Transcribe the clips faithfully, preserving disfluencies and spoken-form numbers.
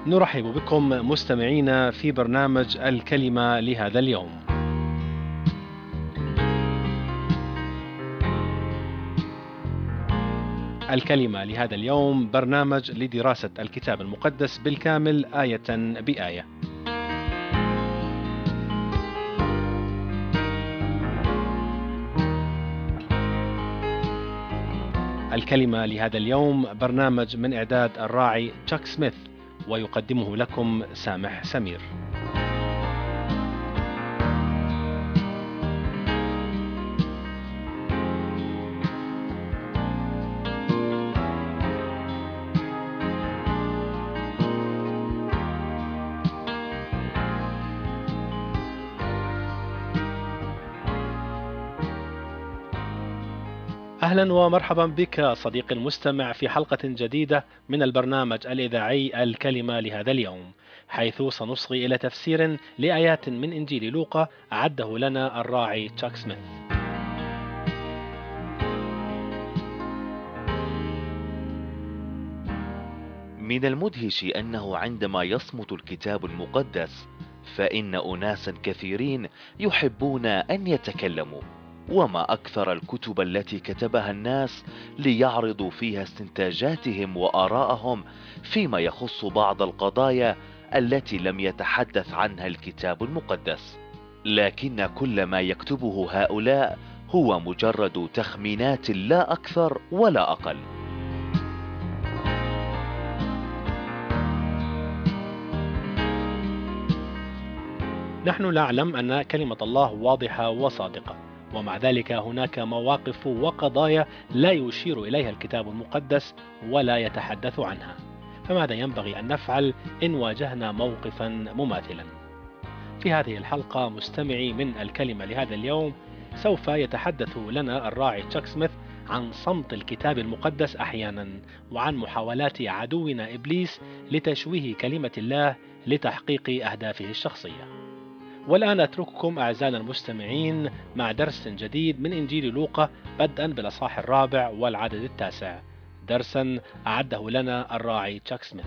نرحب بكم مستمعينا في برنامج الكلمة لهذا اليوم. الكلمة لهذا اليوم برنامج لدراسة الكتاب المقدس بالكامل آية بآية. الكلمة لهذا اليوم برنامج من إعداد الراعي تشاك سميث، ويقدمه لكم سامح سمير. أهلا ومرحبا بك صديقي المستمع في حلقة جديدة من البرنامج الإذاعي الكلمة لهذا اليوم، حيث سنصغي إلى تفسير لآيات من إنجيل لوقا أعده لنا الراعي تشاك سميث. من المدهش أنه عندما يصمت الكتاب المقدس فإن أناسا كثيرين يحبون أن يتكلموا. وما أكثر الكتب التي كتبها الناس ليعرضوا فيها استنتاجاتهم وآراءهم فيما يخص بعض القضايا التي لم يتحدث عنها الكتاب المقدس. لكن كل ما يكتبه هؤلاء هو مجرد تخمينات لا أكثر ولا أقل. نحن نعلم أن كلمة الله واضحة وصادقة، ومع ذلك هناك مواقف وقضايا لا يشير إليها الكتاب المقدس ولا يتحدث عنها. فماذا ينبغي أن نفعل إن واجهنا موقفا مماثلا؟ في هذه الحلقة مستمعي من الكلمة لهذا اليوم، سوف يتحدث لنا الراعي تشاك سميث عن صمت الكتاب المقدس أحيانا، وعن محاولات عدونا إبليس لتشويه كلمة الله لتحقيق أهدافه الشخصية. والآن أترككم أعزائنا المستمعين مع درس جديد من إنجيل لوقا، بدءا بالأصحاح الرابع والعدد التاسع، درسا أعده لنا الراعي تشاك سميث.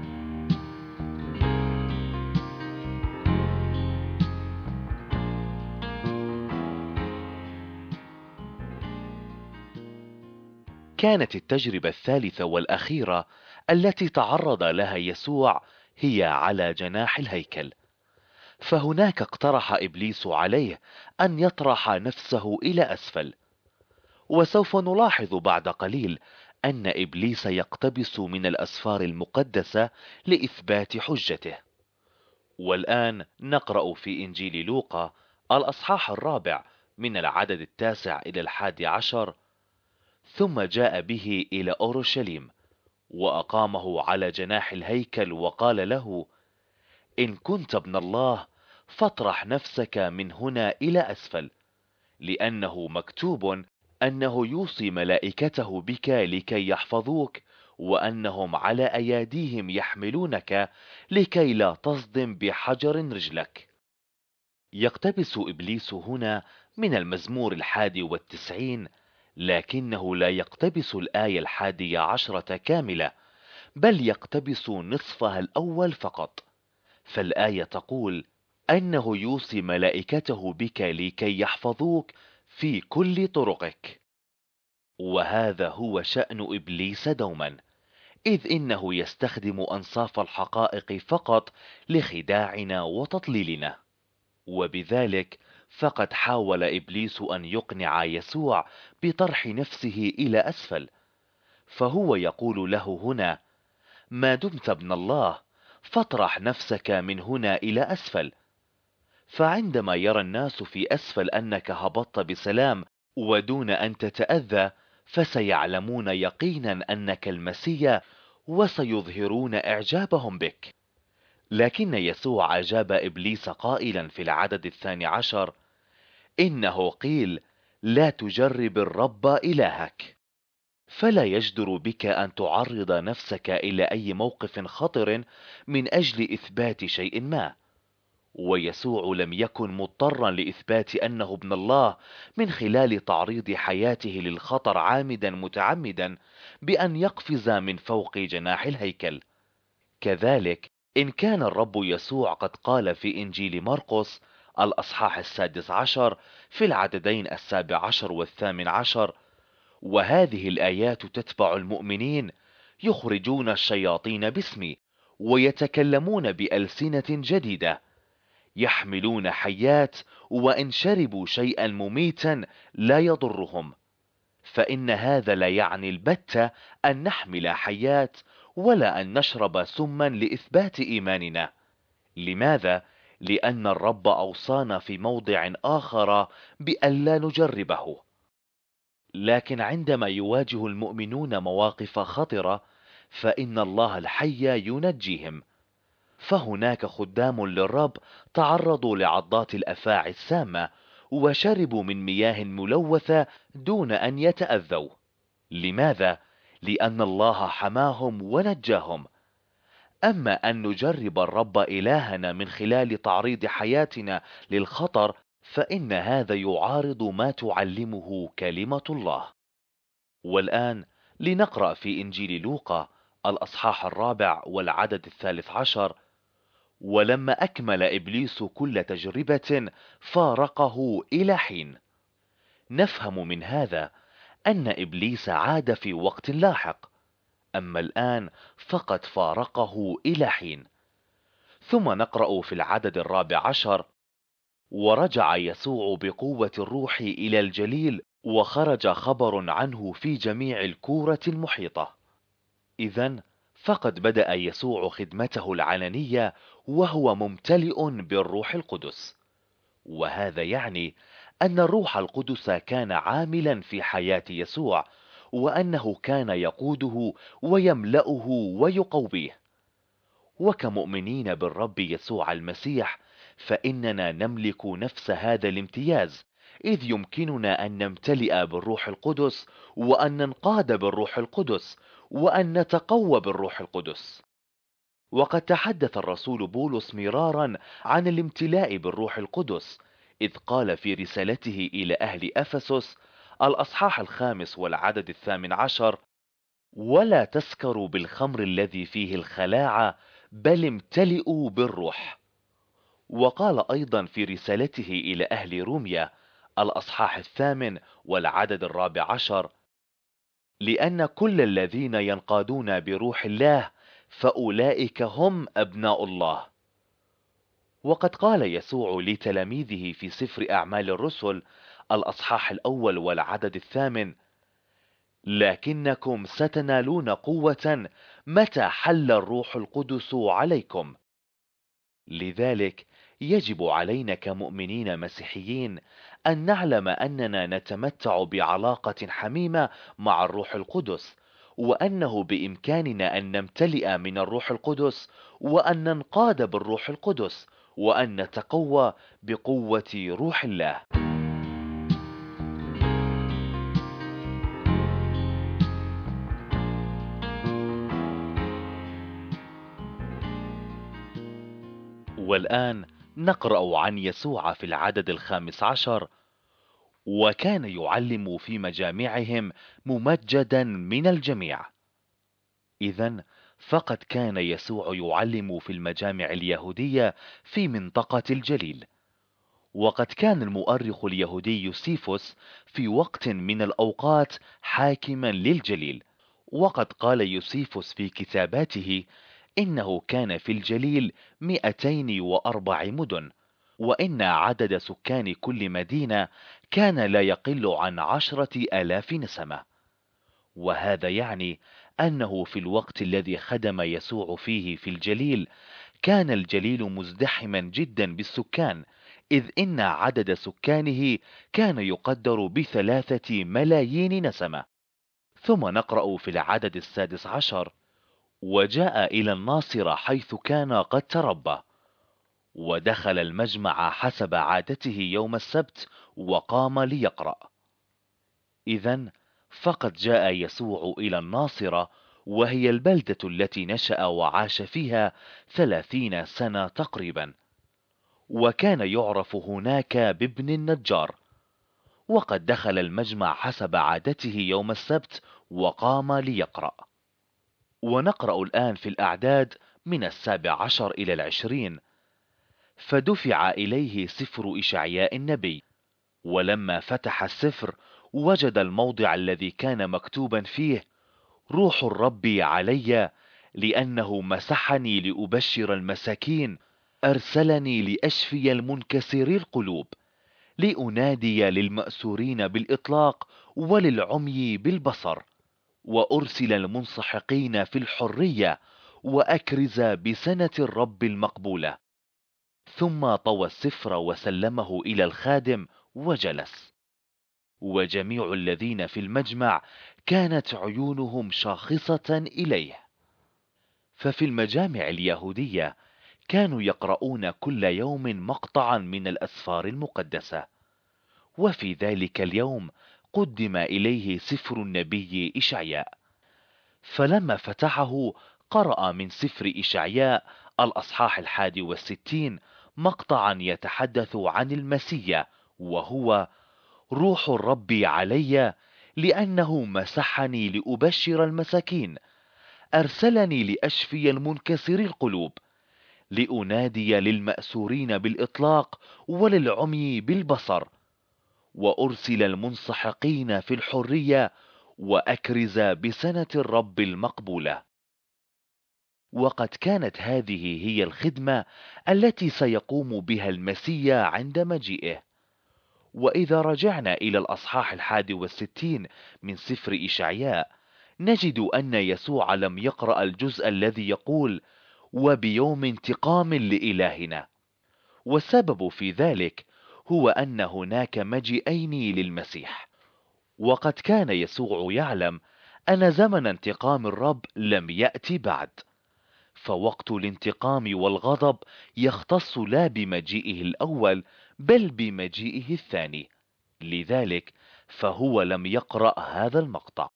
كانت التجربة الثالثة والأخيرة التي تعرض لها يسوع هي على جناح الهيكل. فهناك اقترح إبليس عليه أن يطرح نفسه إلى أسفل. وسوف نلاحظ بعد قليل أن إبليس يقتبس من الأسفار المقدسة لإثبات حجته. والآن نقرأ في إنجيل لوقا الأصحاح الرابع من العدد التاسع إلى الحادي عشر. ثم جاء به إلى أورشليم وأقامه على جناح الهيكل وقال له: إن كنت ابن الله فاطرح نفسك من هنا إلى أسفل، لأنه مكتوب أنه يوصي ملائكته بك لكي يحفظوك، وأنهم على أياديهم يحملونك لكي لا تصدم بحجر رجلك. يقتبس إبليس هنا من المزمور الحادي والتسعين، لكنه لا يقتبس الآية الحادية عشرة كاملة، بل يقتبس نصفها الأول فقط. فالآية تقول أنه يوصي ملائكته بك لكي يحفظوك في كل طرقك. وهذا هو شأن إبليس دوما، إذ إنه يستخدم أنصاف الحقائق فقط لخداعنا وتضليلنا. وبذلك فقد حاول إبليس أن يقنع يسوع بطرح نفسه إلى أسفل. فهو يقول له هنا: ما دمت ابن الله فاطرح نفسك من هنا إلى أسفل. فعندما يرى الناس في أسفل أنك هبطت بسلام ودون أن تتأذى، فسيعلمون يقينا أنك المسيح وسيظهرون إعجابهم بك. لكن يسوع أجاب إبليس قائلا في العدد الثاني عشر: إنه قيل لا تجرب الرب إلهك. فلا يجدر بك أن تعرض نفسك إلى أي موقف خطر من أجل إثبات شيء ما. ويسوع لم يكن مضطرا لإثبات أنه ابن الله من خلال تعريض حياته للخطر عامدا متعمدا بأن يقفز من فوق جناح الهيكل. كذلك إن كان الرب يسوع قد قال في إنجيل مرقس الأصحاح السادس عشر في العددين السابع عشر والثامن عشر: وهذه الآيات تتبع المؤمنين، يخرجون الشياطين باسمي، ويتكلمون بألسنة جديدة، يحملون حيات، وإن شربوا شيئا مميتا لا يضرهم. فإن هذا لا يعني البتة أن نحمل حيات، ولا أن نشرب سما لإثبات إيماننا. لماذا؟ لأن الرب أوصانا في موضع آخر بألا نجربه. لكن عندما يواجه المؤمنون مواقف خطرة، فإن الله الحي ينجيهم. فهناك خدام للرب تعرضوا لعضات الأفاعي السامة، وشربوا من مياه ملوثة دون أن يتأذوا. لماذا؟ لأن الله حماهم ونجاهم. أما أن نجرب الرب إلهنا من خلال تعريض حياتنا للخطر، فإن هذا يعارض ما تعلمه كلمة الله. والآن لنقرأ في إنجيل لوقا الأصحاح الرابع والعدد الثالث عشر: ولما أكمل إبليس كل تجربة فارقه إلى حين. نفهم من هذا أن إبليس عاد في وقت لاحق، أما الآن فقد فارقه إلى حين. ثم نقرأ في العدد الرابع عشر: ورجع يسوع بقوة الروح إلى الجليل، وخرج خبر عنه في جميع الكورة المحيطة. إذن فقد بدأ يسوع خدمته العلنية وهو ممتلئ بالروح القدس، وهذا يعني أن الروح القدس كان عاملا في حياة يسوع، وأنه كان يقوده ويملأه ويقويه. وكمؤمنين بالرب يسوع المسيح، فإننا نملك نفس هذا الامتياز، إذ يمكننا أن نمتلئ بالروح القدس، وأن ننقاد بالروح القدس، وأن نتقوى بالروح القدس. وقد تحدث الرسول بولس مرارا عن الامتلاء بالروح القدس، إذ قال في رسالته إلى أهل أفسس الأصحاح الخامس والعدد الثامن عشر: ولا تسكروا بالخمر الذي فيه الخلاعة، بل امتلئوا بالروح. وقال أيضا في رسالته إلى أهل روميا الأصحاح الثامن والعدد الرابع عشر: لأن كل الذين ينقادون بروح الله فأولئك هم أبناء الله. وقد قال يسوع لتلاميذه في سفر أعمال الرسل الأصحاح الأول والعدد الثامن: لكنكم ستنالون قوة متى حل الروح القدس عليكم. لذلك يجب علينا كمؤمنين مسيحيين أن نعلم أننا نتمتع بعلاقة حميمة مع الروح القدس، وأنه بإمكاننا أن نمتلئ من الروح القدس، وأن ننقاد بالروح القدس، وأن نتقوى بقوة روح الله. والآن نقرأ عن يسوع في العدد الخامس عشر: وكان يعلم في مجامعهم ممجدا من الجميع. إذن فقد كان يسوع يعلم في المجامع اليهودية في منطقة الجليل. وقد كان المؤرخ اليهودي يوسيفوس في وقت من الأوقات حاكما للجليل. وقد قال يوسيفوس في كتاباته إنه كان في الجليل مئتين وأربع مدن، وإن عدد سكان كل مدينة كان لا يقل عن عشرة آلاف نسمة. وهذا يعني أنه في الوقت الذي خدم يسوع فيه في الجليل كان الجليل مزدحما جدا بالسكان، إذ إن عدد سكانه كان يقدر بثلاثة ملايين نسمة. ثم نقرأ في العدد السادس عشر: وجاء إلى الناصرة حيث كان قد تربى، ودخل المجمع حسب عادته يوم السبت، وقام ليقرأ. إذن فقد جاء يسوع إلى الناصرة، وهي البلدة التي نشأ وعاش فيها ثلاثين سنة تقريبا، وكان يعرف هناك بابن النجار. وقد دخل المجمع حسب عادته يوم السبت، وقام ليقرأ. ونقرأ الآن في الأعداد من السابع عشر إلى العشرين. فدفع إليه سفر إشعياء النبي، ولما فتح السفر وجد الموضع الذي كان مكتوبا فيه: روح الرب علي، لأنه مسحني لأبشر المساكين، أرسلني لأشفي المنكسري القلوب، لأنادي للمأسورين بالإطلاق وللعمي بالبصر، وأرسل المنسحقين في الحرية، وأكرز بسنة الرب المقبولة. ثم طوى السفر وسلمه إلى الخادم وجلس. وجميع الذين في المجمع كانت عيونهم شاخصة إليه. ففي المجامع اليهودية كانوا يقرؤون كل يوم مقطعا من الأسفار المقدسة، وفي ذلك اليوم قدم إليه سفر النبي إشعياء. فلما فتحه قرأ من سفر إشعياء الأصحاح الحادي والستين مقطعا يتحدث عن المسيا، وهو: روح الرب علي، لأنه مسحني لأبشر المساكين، أرسلني لأشفي المنكسري القلوب، لأنادي للمأسورين بالإطلاق وللعمي بالبصر، وأرسل المنسحقين في الحرية، وأكرز بسنة الرب المقبولة. وقد كانت هذه هي الخدمة التي سيقوم بها المسيا عند مجيئه. وإذا رجعنا إلى الأصحاح الحادي والستين من سفر إشعياء نجد أن يسوع لم يقرأ الجزء الذي يقول: وبيوم انتقام لإلهنا. والسبب في ذلك هو أن هناك مجيئين للمسيح، وقد كان يسوع يعلم أن زمن انتقام الرب لم يأتي بعد. فوقت الانتقام والغضب يختص لا بمجيئه الأول بل بمجيئه الثاني، لذلك فهو لم يقرأ هذا المقطع.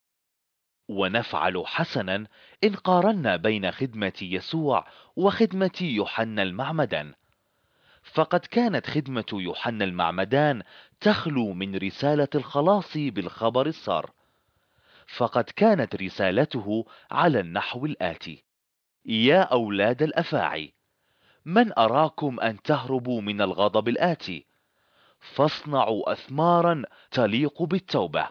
ونفعل حسنا إن قارنا بين خدمة يسوع وخدمة يوحنا المعمدان. فقد كانت خدمة يوحنا المعمدان تخلو من رسالة الخلاص بالخبر السار. فقد كانت رسالته على النحو الآتي: يا أولاد الأفاعي، من أراكم أن تهربوا من الغضب الآتي؟ فاصنعوا أثمارا تليق بالتوبة.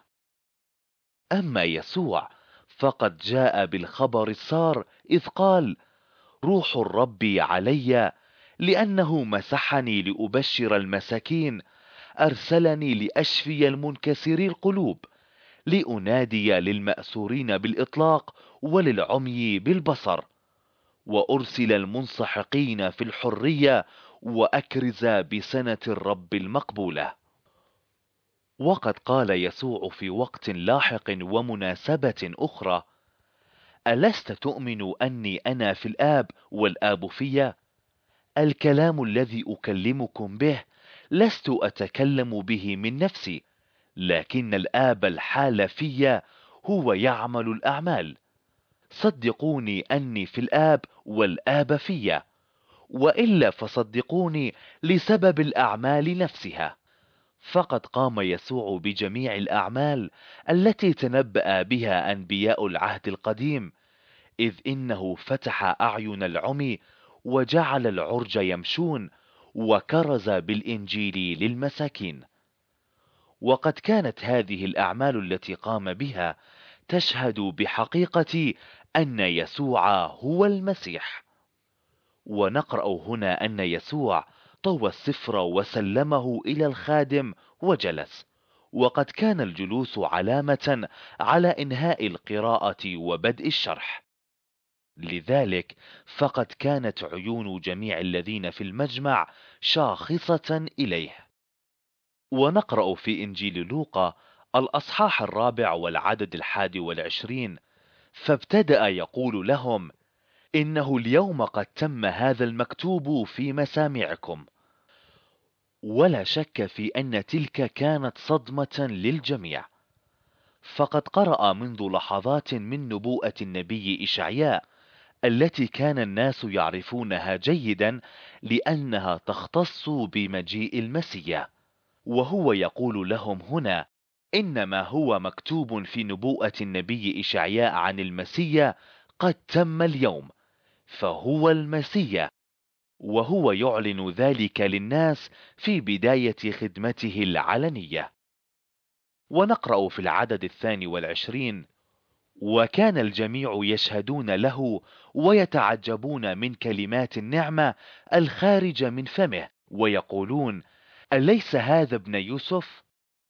أما يسوع فقد جاء بالخبر السار إذ قال: روح الرب علي، لأنه مسحني لأبشر المساكين، أرسلني لأشفي المنكسري القلوب، لأنادي للمأسورين بالإطلاق وللعمي بالبصر، وأرسل المنسحقين في الحرية، وأكرز بسنة الرب المقبولة. وقد قال يسوع في وقت لاحق ومناسبة أخرى: ألست تؤمن أني أنا في الآب والآب في؟ الكلام الذي أكلمكم به لست أتكلم به من نفسي، لكن الآب الحال في هو يعمل الأعمال. صدقوني أني في الآب والآب في، وإلا فصدقوني لسبب الأعمال نفسها. فقد قام يسوع بجميع الأعمال التي تنبأ بها أنبياء العهد القديم، إذ إنه فتح أعين العمي، وجعل العرج يمشون، وكرز بالإنجيل للمساكين. وقد كانت هذه الأعمال التي قام بها تشهد بحقيقة أن يسوع هو المسيح. ونقرأ هنا أن يسوع طوى السفر وسلمه إلى الخادم وجلس، وقد كان الجلوس علامة على إنهاء القراءة وبدء الشرح. لذلك فقد كانت عيون جميع الذين في المجمع شاخصة إليه. ونقرأ في إنجيل لوقا الأصحاح الرابع والعدد الحادي والعشرين: فابتدأ يقول لهم: إنه اليوم قد تم هذا المكتوب في مسامعكم. ولا شك في أن تلك كانت صدمة للجميع. فقد قرأ منذ لحظات من نبوءة النبي إشعياء التي كان الناس يعرفونها جيدا لأنها تختص بمجيء المسيا، وهو يقول لهم هنا: إنما هو مكتوب في نبوءة النبي إشعياء عن المسيا قد تم اليوم، فهو المسيح، وهو يعلن ذلك للناس في بداية خدمته العلنية. ونقرأ في العدد الثاني والعشرين: وكان الجميع يشهدون له ويتعجبون من كلمات النعمة الخارجة من فمه، ويقولون: أليس هذا ابن يوسف؟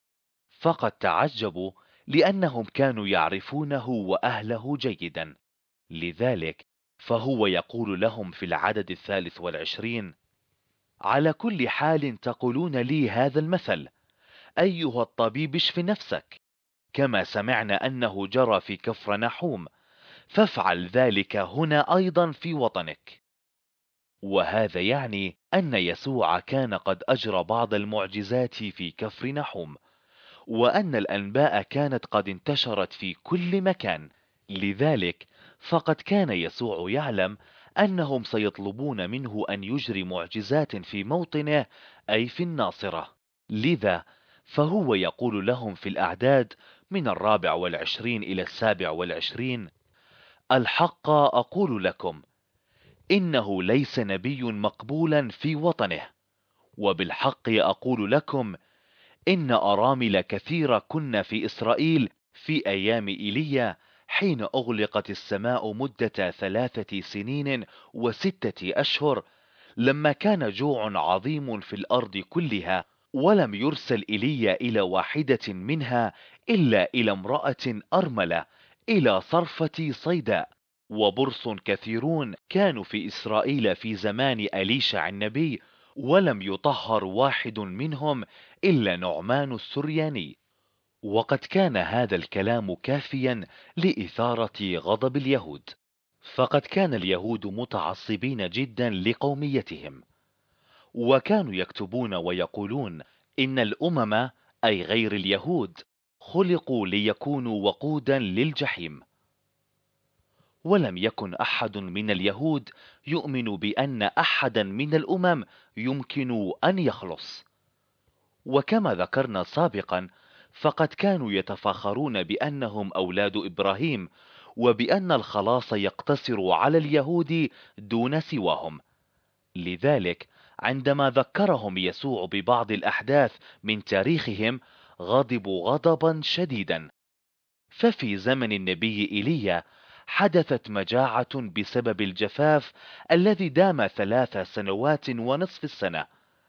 فقد تعجبوا، لأنهم كانوا يعرفونه وأهله جيدا. لذلك فهو يقول لهم في العدد الثالث والعشرين: على كل حال تقولون لي هذا المثل، أيها الطبيب اشف نفسك، كما سمعنا أنه جرى في كفرنحوم، فافعل ذلك هنا أيضا في وطنك. وهذا يعني أن يسوع كان قد أجرى بعض المعجزات في كفرنحوم، وأن الأنباء كانت قد انتشرت في كل مكان. لذلك فقد كان يسوع يعلم أنهم سيطلبون منه أن يجري معجزات في موطنه، أي في الناصرة. لذا فهو يقول لهم في الأعداد من الرابع والعشرين إلى السابع والعشرين: الحق أقول لكم، إنه ليس نبي مقبولا في وطنه. وبالحق أقول لكم، إن أرامل كثيرة كن في إسرائيل في أيام إيليا، حين أغلقت السماء مدة ثلاثة سنين وستة أشهر، لما كان جوع عظيم في الأرض كلها، ولم يرسل إيليا إلى واحدة منها إلا إلى امرأة أرملة إلى صرفة صيداء. وبرص كثيرون كانوا في إسرائيل في زمان أليشع النبي، ولم يطهر واحد منهم إلا نعمان السرياني. وقد كان هذا الكلام كافيا لإثارة غضب اليهود، فقد كان اليهود متعصبين جدا لقوميتهم، وكانوا يكتبون ويقولون إن الأمم، أي غير اليهود، خلقوا ليكونوا وقودا للجحيم. ولم يكن أحد من اليهود يؤمن بأن أحدا من الأمم يمكن أن يخلص. وكما ذكرنا سابقا، فقد كانوا يتفاخرون بأنهم أولاد إبراهيم، وبأن الخلاص يقتصر على اليهود دون سواهم. لذلك عندما ذكرهم يسوع ببعض الأحداث من تاريخهم، غضبوا غضبا شديدا. ففي زمن النبي إيليا حدثت مجاعة بسبب الجفاف الذي دام ثلاث سنوات ونصف السنة.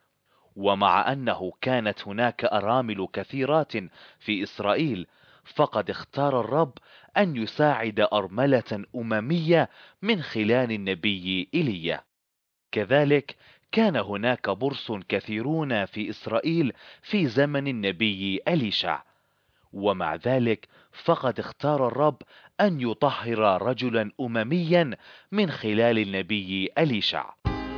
ومع أنه كانت هناك أرامل كثيرات في إسرائيل، فقد اختار الرب أن يساعد أرملة أممية من خلال النبي إيليا. كذلك كان هناك برص كثيرون في إسرائيل في زمن النبي أليشع، ومع ذلك فقد اختار الرب أن يطهر رجلا أمميا من خلال النبي أليشع.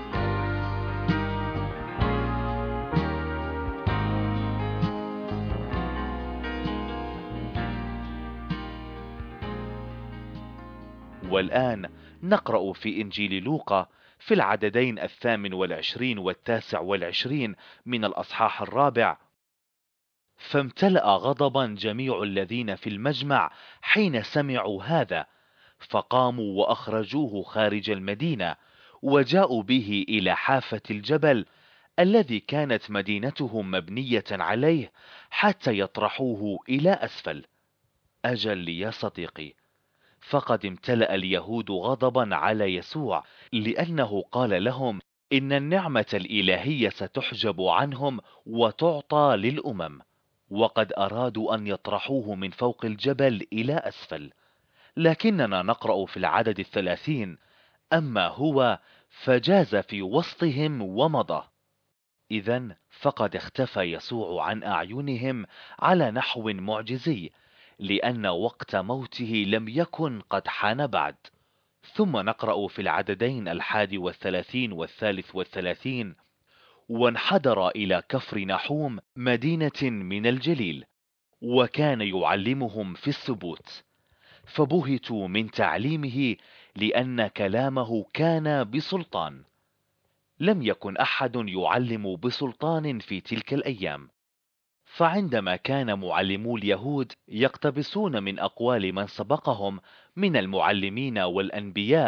والآن نقرأ في إنجيل لوقا في العددين الثامن والعشرين والتاسع والعشرين من الأصحاح الرابع: فامتلأ غضبا جميع الذين في المجمع حين سمعوا هذا، فقاموا وأخرجوه خارج المدينة، وجاءوا به إلى حافة الجبل الذي كانت مدينتهم مبنية عليه، حتى يطرحوه إلى أسفل. أجل يا صديقي، فقد امتلأ اليهود غضبا على يسوع، لأنه قال لهم إن النعمة الإلهية ستحجب عنهم وتعطى للأمم، وقد أرادوا أن يطرحوه من فوق الجبل إلى أسفل. لكننا نقرأ في العدد الثلاثين: أما هو فجاز في وسطهم ومضى. إذن فقد اختفى يسوع عن أعينهم على نحو معجزي، لأن وقت موته لم يكن قد حان بعد. ثم نقرأ في العددين الحادي والثلاثين والثالث والثلاثين: وانحدر إلى كفر نحوم مدينة من الجليل، وكان يعلمهم في السبوت، فبهتوا من تعليمه، لأن كلامه كان بسلطان. لم يكن أحد يعلم بسلطان في تلك الأيام، فعندما كان معلمو اليهود يقتبسون من أقوال من سبقهم من المعلمين والأنبياء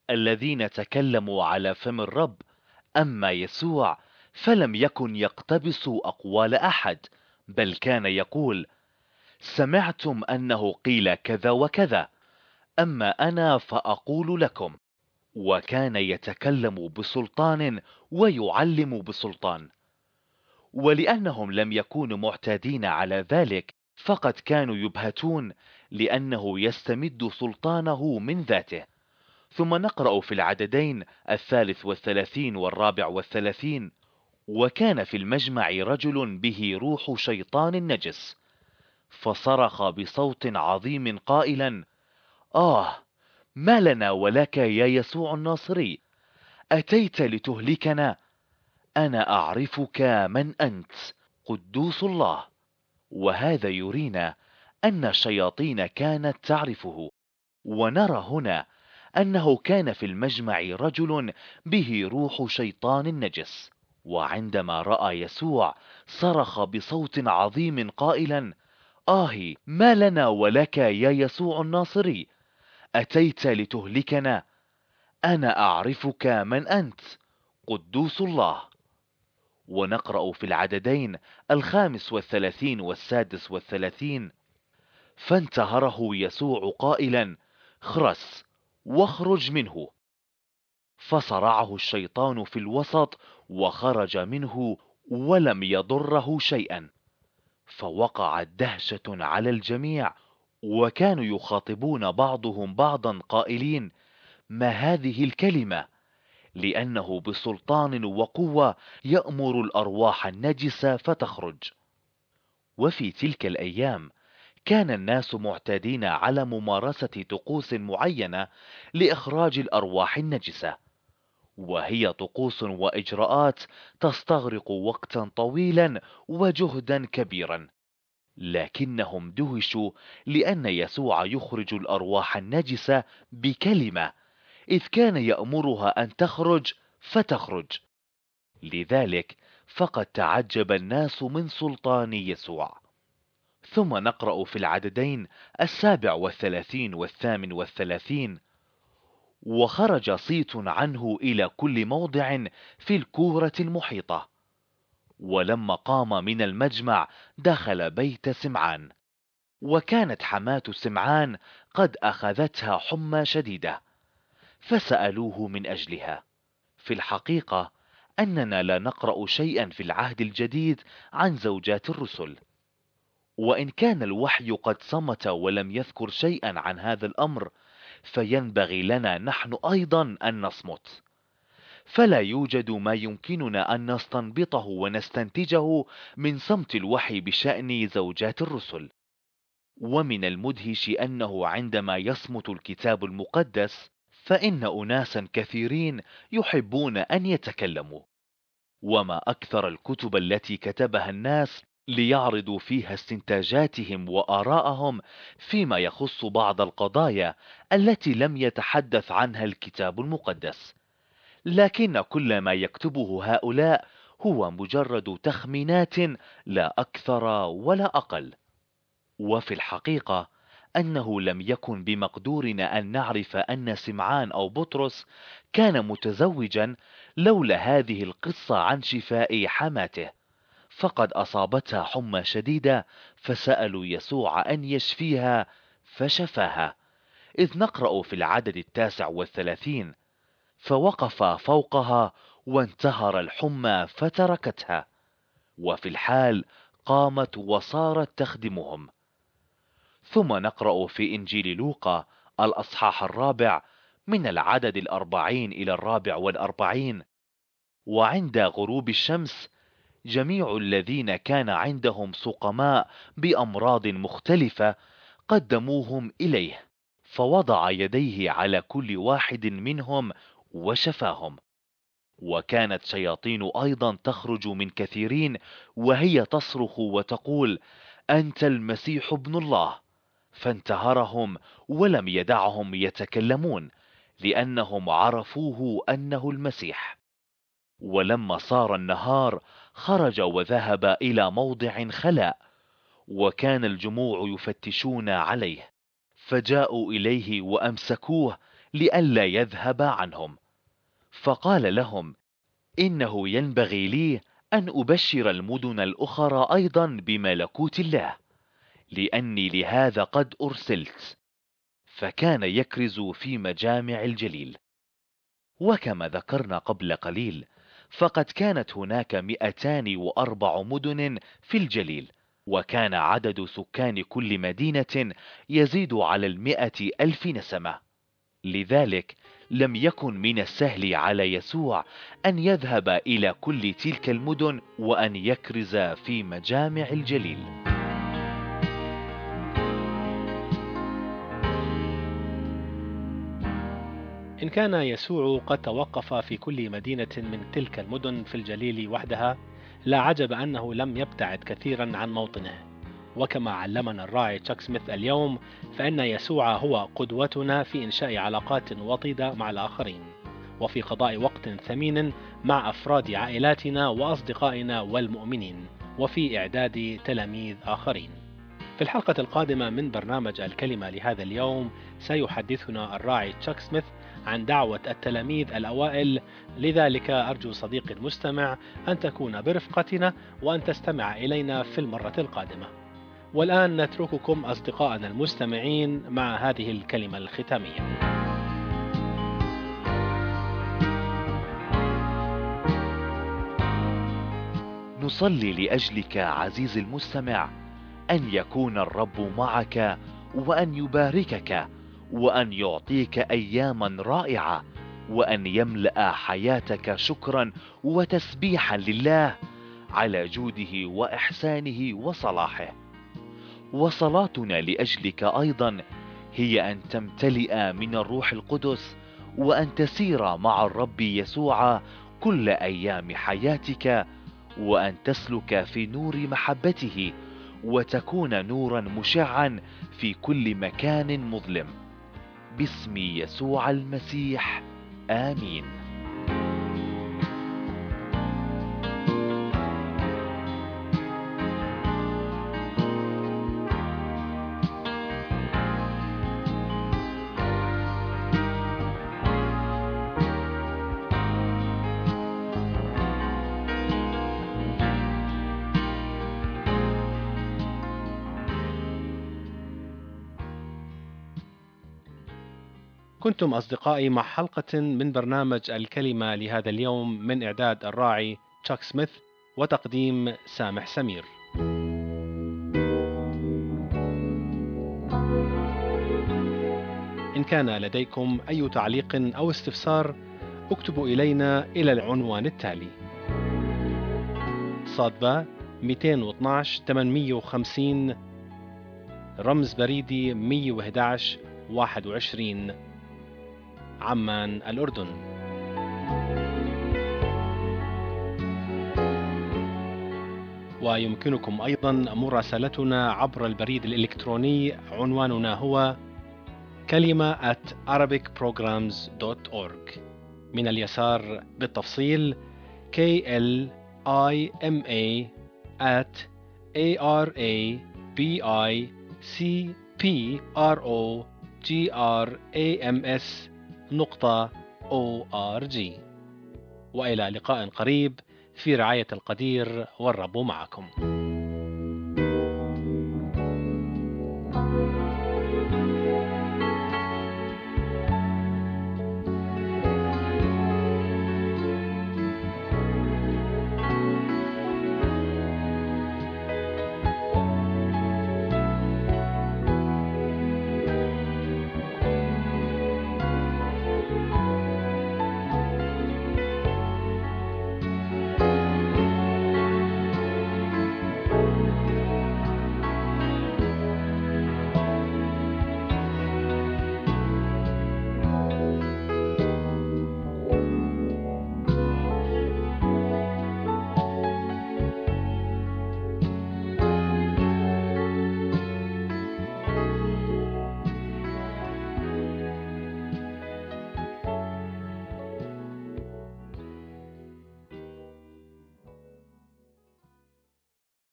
الذين تكلموا على فم الرب. أما يسوع فلم يكن يقتبس أقوال أحد، بل كان يقول: سمعتم أنه قيل كذا وكذا، أما أنا فأقول لكم. وكان يتكلم بسلطان ويعلم بسلطان. ولأنهم لم يكونوا معتادين على ذلك، فقد كانوا يبهتون، لأنه يستمد سلطانه من ذاته. ثم نقرأ في العددين الثالث والثلاثين والرابع والثلاثين: وكان في المجمع رجل به روح شيطان نجس، فصرخ بصوت عظيم قائلا: آه، ما لنا ولك يا يسوع الناصري؟ أتيت لتهلكنا؟ أنا أعرفك من أنت، قدوس الله. وهذا يرينا أن الشياطين كانت تعرفه. ونرى هنا أنه كان في المجمع رجل به روح شيطان نجس، وعندما رأى يسوع صرخ بصوت عظيم قائلا: آه، ما لنا ولك يا يسوع الناصري؟ أتيت لتهلكنا؟ أنا أعرفك من أنت، قدوس الله. ونقرأ في العددين الخامس والثلاثين والسادس والثلاثين: فانتهره يسوع قائلا: خرس واخرج منه. فصرعه الشيطان في الوسط وخرج منه ولم يضره شيئا. فوقعت دهشة على الجميع، وكانوا يخاطبون بعضهم بعضا قائلين: ما هذه الكلمة؟ لأنه بسلطان وقوة يأمر الأرواح النجسة فتخرج. وفي تلك الأيام كان الناس معتادين على ممارسة طقوس معينة لإخراج الأرواح النجسة، وهي طقوس وإجراءات تستغرق وقتا طويلا وجهدا كبيرا. لكنهم دهشوا لأن يسوع يخرج الأرواح النجسة بكلمة، إذ كان يأمرها أن تخرج فتخرج. لذلك فقد تعجب الناس من سلطان يسوع. ثم نقرأ في العددين السابع والثلاثين والثامن والثلاثين: وخرج صيت عنه إلى كل موضع في الكورة المحيطة. ولما قام من المجمع دخل بيت سمعان، وكانت حماة سمعان قد أخذتها حمى شديدة، فسألوه من أجلها. في الحقيقة أننا لا نقرأ شيئا في العهد الجديد عن زوجات الرسل، وإن كان الوحي قد صمت ولم يذكر شيئا عن هذا الأمر، فينبغي لنا نحن أيضا أن نصمت. فلا يوجد ما يمكننا أن نستنبطه ونستنتجه من صمت الوحي بشأن زوجات الرسل. ومن المدهش أنه عندما يصمت الكتاب المقدس، فإن أناسا كثيرين يحبون أن يتكلموا. وما أكثر الكتب التي كتبها الناس ليعرضوا فيها استنتاجاتهم وآراءهم فيما يخص بعض القضايا التي لم يتحدث عنها الكتاب المقدس. لكن كل ما يكتبه هؤلاء هو مجرد تخمينات، لا أكثر ولا أقل. وفي الحقيقة أنه لم يكن بمقدورنا أن نعرف أن سمعان أو بطرس كان متزوجا لولا هذه القصة عن شفاء حماته. فقد أصابتها حمى شديدة، فسألوا يسوع أن يشفيها فشفاها. إذ نقرأ في العدد التاسع والثلاثين: فوقف فوقها وانتهر الحمى فتركتها، وفي الحال قامت وصارت تخدمهم. ثم نقرأ في إنجيل لوقا الأصحاح الرابع من العدد الأربعين إلى الرابع والأربعين: وعند غروب الشمس جميع الذين كان عندهم سقماء بأمراض مختلفة قدموهم إليه، فوضع يديه على كل واحد منهم وشفاهم. وكانت شياطين أيضا تخرج من كثيرين، وهي تصرخ وتقول: أنت المسيح ابن الله. فانتهرهم ولم يدعهم يتكلمون، لأنهم عرفوه أنه المسيح. ولما صار النهار خرج وذهب إلى موضع خلاء، وكان الجموع يفتشون عليه، فجاءوا إليه وأمسكوه لئلا يذهب عنهم. فقال لهم: إنه ينبغي لي أن أبشر المدن الأخرى أيضا بملكوت الله، لأني لهذا قد أرسلت. فكان يكرز في مجامع الجليل. وكما ذكرنا قبل قليل، فقد كانت هناك مئتان وأربع مدن في الجليل، وكان عدد سكان كل مدينة يزيد على المئة ألف نسمة. لذلك لم يكن من السهل على يسوع أن يذهب إلى كل تلك المدن وأن يكرز في مجامع الجليل. إن كان يسوع قد توقف في كل مدينة من تلك المدن في الجليل وحدها، لا عجب أنه لم يبتعد كثيرا عن موطنه. وكما علمنا الراعي تشاك سميث اليوم، فإن يسوع هو قدوتنا في إنشاء علاقات وطيدة مع الآخرين، وفي قضاء وقت ثمين مع أفراد عائلاتنا وأصدقائنا والمؤمنين، وفي إعداد تلاميذ آخرين. في الحلقة القادمة من برنامج الكلمة لهذا اليوم سيحدثنا الراعي تشاك سميث عن دعوة التلاميذ الأوائل. لذلك أرجو صديقي المستمع أن تكون برفقتنا وأن تستمع إلينا في المرة القادمة. والآن نترككم أصدقائنا المستمعين مع هذه الكلمة الختامية. نصلي لأجلك عزيزي المستمع أن يكون الرب معك، وأن يباركك، وأن يعطيك أياما رائعة، وأن يملأ حياتك شكرا وتسبيحا لله على جوده وإحسانه وصلاحه. وصلاتنا لأجلك أيضا هي أن تمتلئ من الروح القدس، وأن تسير مع الرب يسوع كل أيام حياتك، وأن تسلك في نور محبته، وتكون نورا مشعا في كل مكان مظلم. باسم يسوع المسيح، آمين. كنتم أصدقائي مع حلقة من برنامج الكلمة لهذا اليوم من إعداد الراعي تشاك سميث وتقديم سامح سمير. إن كان لديكم أي تعليق أو استفسار اكتبوا إلينا إلى العنوان التالي: صادبة مئتين واثناشر ثمانمئة وخمسين، رمز بريدي مئة وأحد عشر واحد وعشرين، عمان الأردن. ويمكنكم أيضا مراسلتنا عبر البريد الإلكتروني، عنواننا هو كلمة at arabic programs dot org. من اليسار بالتفصيل K L I M A at A R A B I C P R O G R A M S نقطة أو آر جي. وإلى لقاء قريب في رعاية القدير، والرب معكم.